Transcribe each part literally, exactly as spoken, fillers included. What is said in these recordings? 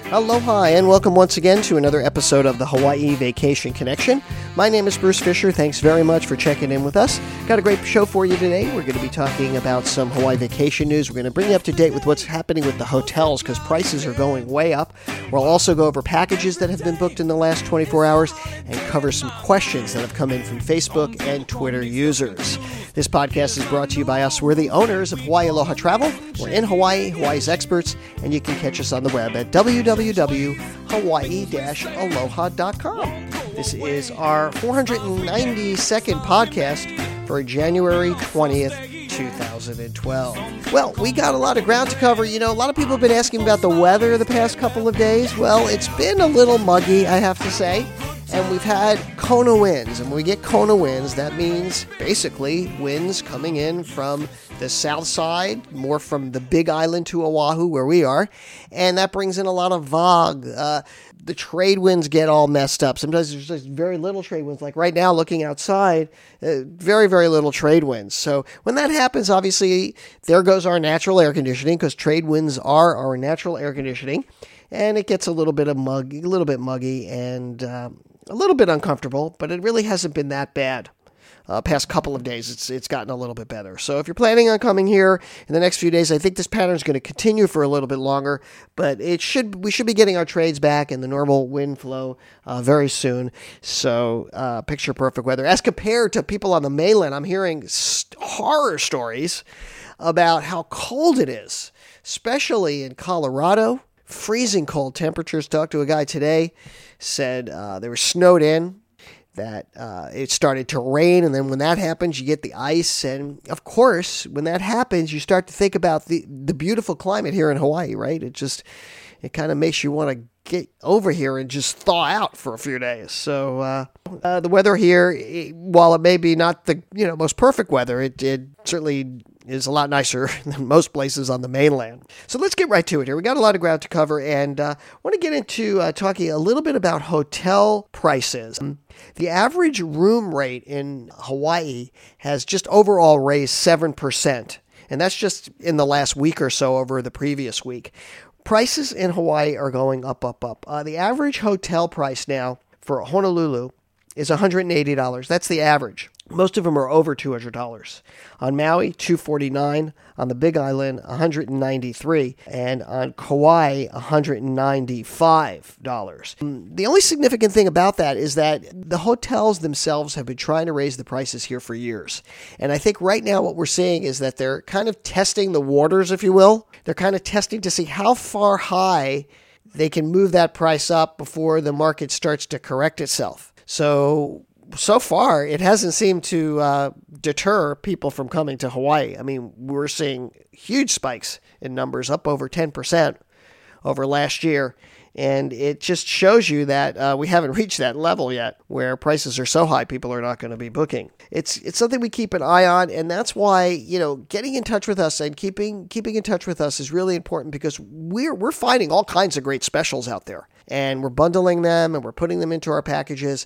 Aloha and welcome once again to another episode of the Hawaii Vacation Connection. My name is Bruce Fisher. Thanks very much for checking in with us. Got a great show for you today. We're going to be talking about some Hawaii vacation news. We're going to bring you up to date with what's happening with the hotels because prices are going way up. We'll also go over packages that have been booked in the last twenty-four hours and cover some questions that have come in from Facebook and Twitter users. This podcast is brought to you by us. We're the owners of Hawaii Aloha Travel. We're in Hawaii, Hawaii's experts, and you can catch us on the web at w w w dot hawaii dash aloha dot com. This is our four hundred ninety-second podcast for January twentieth, two thousand twelve. Well, we got a lot of ground to cover. You know, a lot of people have been asking about the weather the past couple of days. Well, it's been a little muggy, I have to say. And we've had Kona winds. And when we get Kona winds, that means basically winds coming in from the south side, more from the Big Island to Oahu, where we are. And that brings in a lot of fog. Uh, the trade winds get all messed up. Sometimes there's just very little trade winds. Like right now, looking outside, uh, very, very little trade winds. So when that happens, obviously, there goes our natural air conditioning, because trade winds are our natural air conditioning. And it gets a little bit of mug, a little bit muggy and um, a little bit uncomfortable, but it really hasn't been that bad. Uh, past couple of days, it's it's gotten a little bit better. So if you're planning on coming here in the next few days, I think this pattern is going to continue for a little bit longer, but it should we should be getting our trades back and the normal wind flow uh, very soon. So uh, picture perfect weather. As compared to people on the mainland, I'm hearing st- horror stories about how cold it is, especially in Colorado. Freezing cold temperatures. Talked to a guy today, said uh, they were snowed in, that uh, it started to rain, and then when that happens, you get the ice, and of course, when that happens, you start to think about the, the beautiful climate here in Hawaii, right? It just, it kind of makes you want to get over here and just thaw out for a few days. So uh, uh, the weather here, it, while it may be not the you know most perfect weather, it, it certainly is a lot nicer than most places on the mainland. So let's get right to it here. We got a lot of ground to cover, and uh, I want to get into uh, talking a little bit about hotel prices. The average room rate in Hawaii has just overall raised seven percent, and that's just in the last week or so over the previous week. Prices in Hawaii are going up, up, up. Uh, the average hotel price now for Honolulu is one hundred eighty dollars. That's the average. Most of them are over two hundred dollars. On Maui, two hundred forty-nine dollars. On the Big Island, one hundred ninety-three dollars. And on Kauai, one hundred ninety-five dollars. The only significant thing about that is that the hotels themselves have been trying to raise the prices here for years. And I think right now what we're seeing is that they're kind of testing the waters, if you will. They're kind of testing to see how far high they can move that price up before the market starts to correct itself. So... So far, it hasn't seemed to uh, deter people from coming to Hawaii. I mean, we're seeing huge spikes in numbers, up over ten percent over last year. And it just shows you that uh, we haven't reached that level yet where prices are so high, people are not going to be booking. It's it's something we keep an eye on, and that's why, you know, getting in touch with us and keeping keeping in touch with us is really important, because we're we're finding all kinds of great specials out there. And we're bundling them and we're putting them into our packages.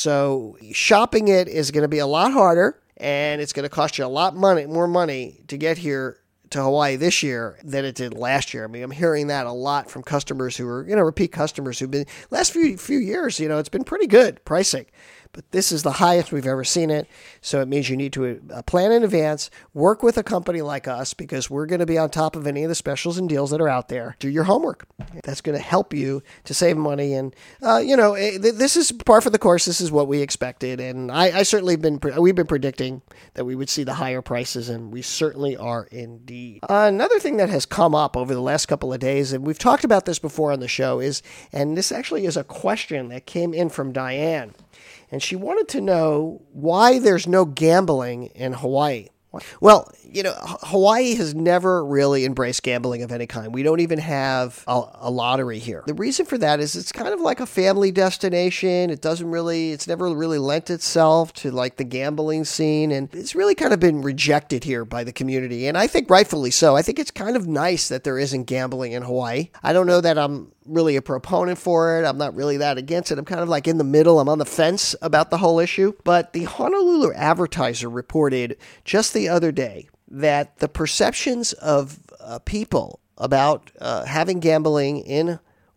So shopping it is going to be a lot harder, and it's going to cost you a lot money, more money to get here to Hawaii this year than it did last year. I mean, I'm hearing that a lot from customers who are, you know, repeat customers who've been, last few few years, you know, it's been pretty good pricing. But this is the highest we've ever seen it. So it means you need to uh, plan in advance, work with a company like us, because we're going to be on top of any of the specials and deals that are out there. Do your homework. That's going to help you to save money. And, uh, you know, it, this is par for the course. This is what we expected. And I, I certainly been, we've been predicting that we would see the higher prices, and we certainly are indeed. Uh, another thing that has come up over the last couple of days, and we've talked about this before on the show, is, and this actually is a question that came in from Diane. And she wanted to know why there's no gambling in Hawaii. Well, you know, Hawaii has never really embraced gambling of any kind. We don't even have a, a lottery here. The reason for that is it's kind of like a family destination. It doesn't really, it's never really lent itself to like the gambling scene. And it's really kind of been rejected here by the community. And I think rightfully so. I think it's kind of nice that there isn't gambling in Hawaii. I don't know that I'm really a proponent for it. I'm not really that against it. I'm kind of like in the middle. I'm on the fence about the whole issue. But the Honolulu Advertiser reported just the other day that the perceptions of uh, people about uh, having gambling in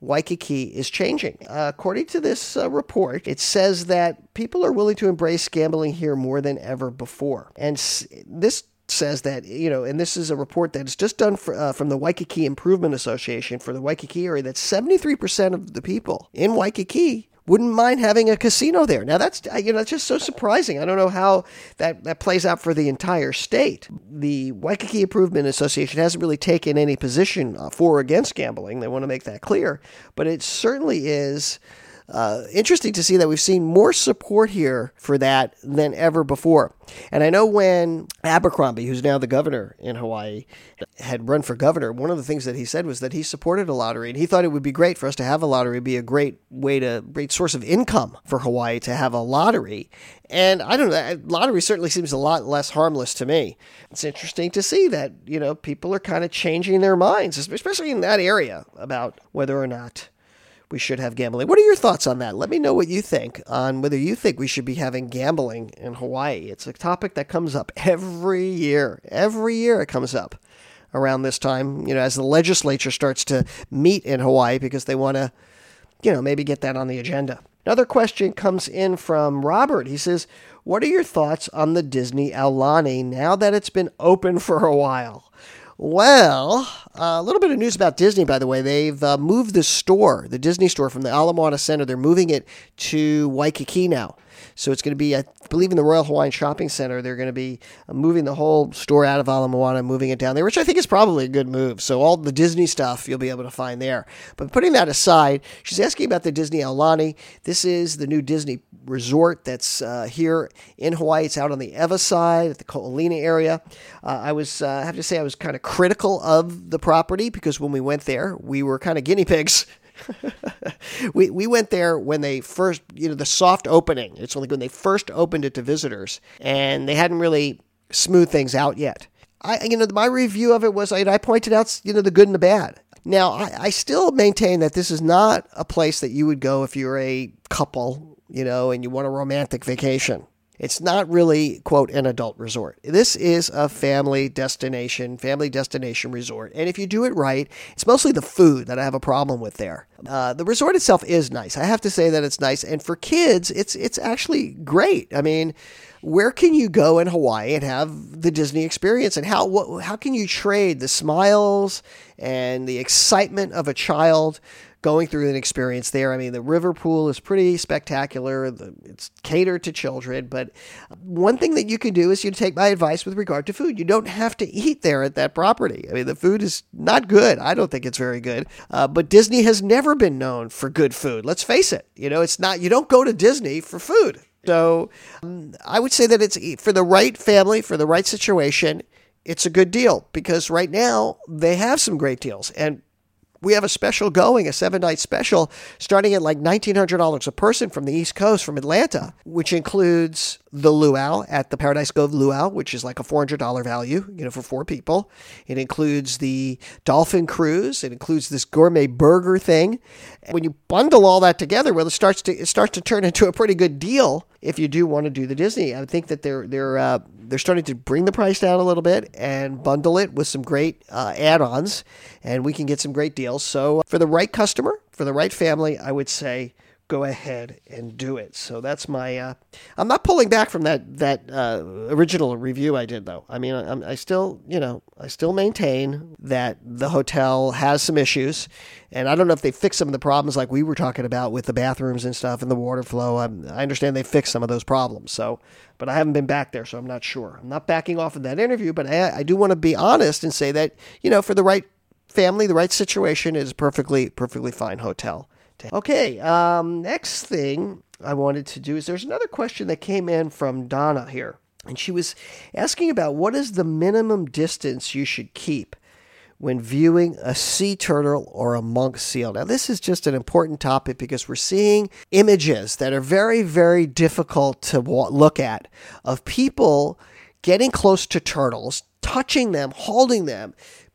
Waikiki is changing. Uh, according to this uh, report, it says that people are willing to embrace gambling here more than ever before. And s- this says that, you know, and this is a report that is just done for, uh, from the Waikiki Improvement Association for the Waikiki area, that seventy-three percent of the people in Waikiki wouldn't mind having a casino there. Now, that's, you know, that's just so surprising. I don't know how that, that plays out for the entire state. The Waikiki Improvement Association hasn't really taken any position for or against gambling. They want to make that clear. But it certainly is Uh, interesting to see that we've seen more support here for that than ever before. And I know when Abercrombie, who's now the governor in Hawaii, had run for governor, one of the things that he said was that he supported a lottery, and he thought it would be great for us to have a lottery, be a great way to, great source of income for Hawaii to have a lottery. And I don't know, lottery certainly seems a lot less harmless to me. It's interesting to see that, you know, people are kind of changing their minds, especially in that area, about whether or not we should have gambling. What are your thoughts on that? Let me know what you think on whether you think we should be having gambling in Hawaii. It's a topic that comes up every year. Every year it comes up around this time, you know, as the legislature starts to meet in Hawaii because they want to, you know, maybe get that on the agenda. Another question comes in from Robert. He says, what are your thoughts on the Disney Aulani now that it's been open for a while? Well, uh, a little bit of news about Disney, by the way. They've uh, moved the store, the Disney store, from the Ala Moana Center. They're moving it to Waikiki now. So it's going to be, I believe, in the Royal Hawaiian Shopping Center. They're going to be moving the whole store out of Ala Moana and moving it down there, which I think is probably a good move. So all the Disney stuff you'll be able to find there. But putting that aside, she's asking about the Disney Aulani. This is the new Disney resort that's uh, here in Hawaii. It's out on the Ewa side at the Ko'olina area. Uh, I was, uh, I have to say, I was kind of critical of the property because when we went there, we were kind of guinea pigs. we we went there when they first, you know, the soft opening. It's only when they first opened it to visitors, and they hadn't really smoothed things out yet. I, you know, my review of it was I, I pointed out, you know, the good and the bad. Now, I, I still maintain that this is not a place that you would go if you're a couple, you know, and you want a romantic vacation. It's not really, quote, an adult resort. This is a family destination, family destination resort. And if you do it right, it's mostly the food that I have a problem with there. Uh, the resort itself is nice. I have to say that it's nice. And for kids, it's it's actually great. I mean, where can you go in Hawaii and have the Disney experience? And how what, how can you trade the smiles and the excitement of a child going through an experience there? I mean, the river pool is pretty spectacular. It's catered to children. But one thing that you can do is you take my advice with regard to food. You don't have to eat there at that property. I mean, the food is not good. I don't think it's very good. Uh, but Disney has never been known for good food. Let's face it. You know, it's not, you don't go to Disney for food. So um, I would say that it's for the right family, for the right situation, it's a good deal because right now they have some great deals. And we have a special going, a seven-night special, starting at like nineteen hundred dollars a person from the East Coast, from Atlanta, which includes the luau at the Paradise Cove Luau, which is like a four hundred dollars value, you know, for four people. It includes the Dolphin Cruise. It includes this gourmet burger thing. When you bundle all that together, well, it starts to it starts to turn into a pretty good deal if you do want to do the Disney. I think that they're they're uh, they're starting to bring the price down a little bit and bundle it with some great uh, add-ons, and we can get some great deals. So for the right customer, for the right family, I would say go ahead and do it. So that's my, uh, I'm not pulling back from that, that, uh, original review I did though. I mean, I, I still, you know, I still maintain that the hotel has some issues, and I don't know if they fixed some of the problems like we were talking about with the bathrooms and stuff and the water flow. I'm, I understand they fixed some of those problems. So, but I haven't been back there, so I'm not sure. I'm not backing off of that interview, but I, I do want to be honest and say that, you know, for the right family, the right situation, is perfectly, perfectly fine hotel. Okay, um, next thing I wanted to do is there's another question that came in from Donna here. And she was asking about what is the minimum distance you should keep when viewing a sea turtle or a monk seal. Now, this is just an important topic because we're seeing images that are very, very difficult to look at of people getting close to turtles, touching them, holding them,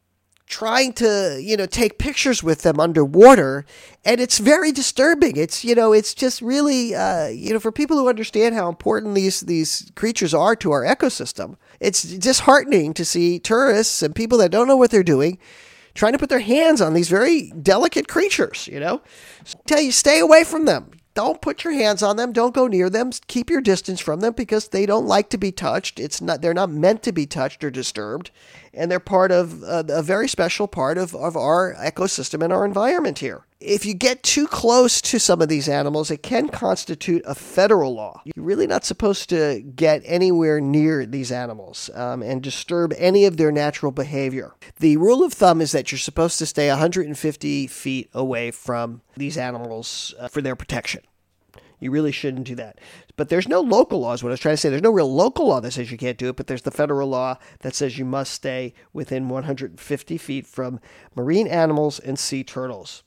trying to, you know, take pictures with them underwater. And it's very disturbing. It's, you know, it's just really, uh, you know, for people who understand how important these, these creatures are to our ecosystem, it's disheartening to see tourists and people that don't know what they're doing trying to put their hands on these very delicate creatures, you know. So I tell you, stay away from them. Don't put your hands on them. Don't go near them. Keep your distance from them because they don't like to be touched. It's not, they're not meant to be touched or disturbed. And they're part of a, a very special part of, of our ecosystem and our environment here. If you get too close to some of these animals, it can constitute a federal law. You're really not supposed to get anywhere near these animals um, and disturb any of their natural behavior. The rule of thumb is that you're supposed to stay one hundred fifty feet away from these animals uh, for their protection. You really shouldn't do that. But there's no local laws. What I was trying to say, there's no real local law that says you can't do it, but there's the federal law that says you must stay within one hundred fifty feet from marine animals and sea turtles.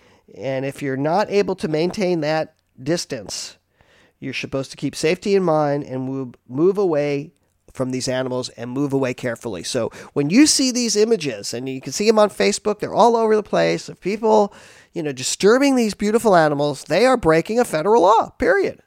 And if you're not able to maintain that distance, you're supposed to keep safety in mind and move, move away from these animals and move away carefully. So when you see these images, and you can see them on Facebook, they're all over the place, of people, you know, disturbing these beautiful animals, they are breaking a federal law, period.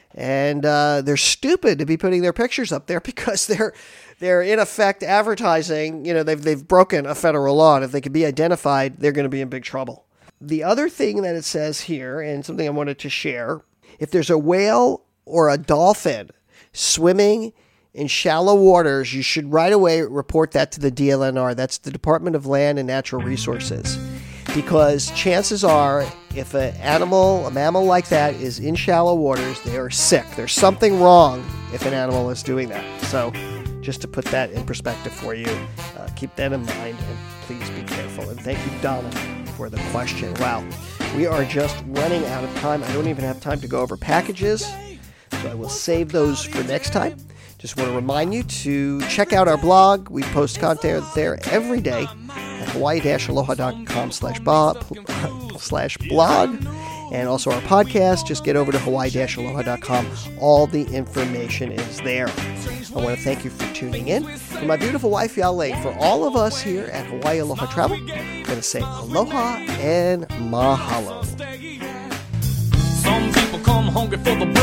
And uh, they're stupid to be putting their pictures up there because they're they're in effect advertising, you know, they've they've broken a federal law, and if they can be identified, they're going to be in big trouble. The other thing that it says here, and something I wanted to share, if there's a whale or a dolphin swimming in shallow waters, you should right away report that to the D L N R. That's the Department of Land and Natural Resources. Because chances are, if an animal, a mammal like that is in shallow waters, they are sick. There's something wrong if an animal is doing that. So just to put that in perspective for you, uh, keep that in mind, and please be careful. And thank you, Donna, for the question. Wow, we are just running out of time. I don't even have time to go over packages, so I will save those for next time. Just want to remind you to check out our blog. We post content there every day at hawaii-aloha.com slash blog, slash blog. And also our podcast. Just get over to hawaii-aloha dot com. All the information is there. I want to thank you for tuning in. For my beautiful wife, Yale, for all of us here at Hawaii Aloha Travel, I'm going to say aloha and mahalo. Some people come hungry for the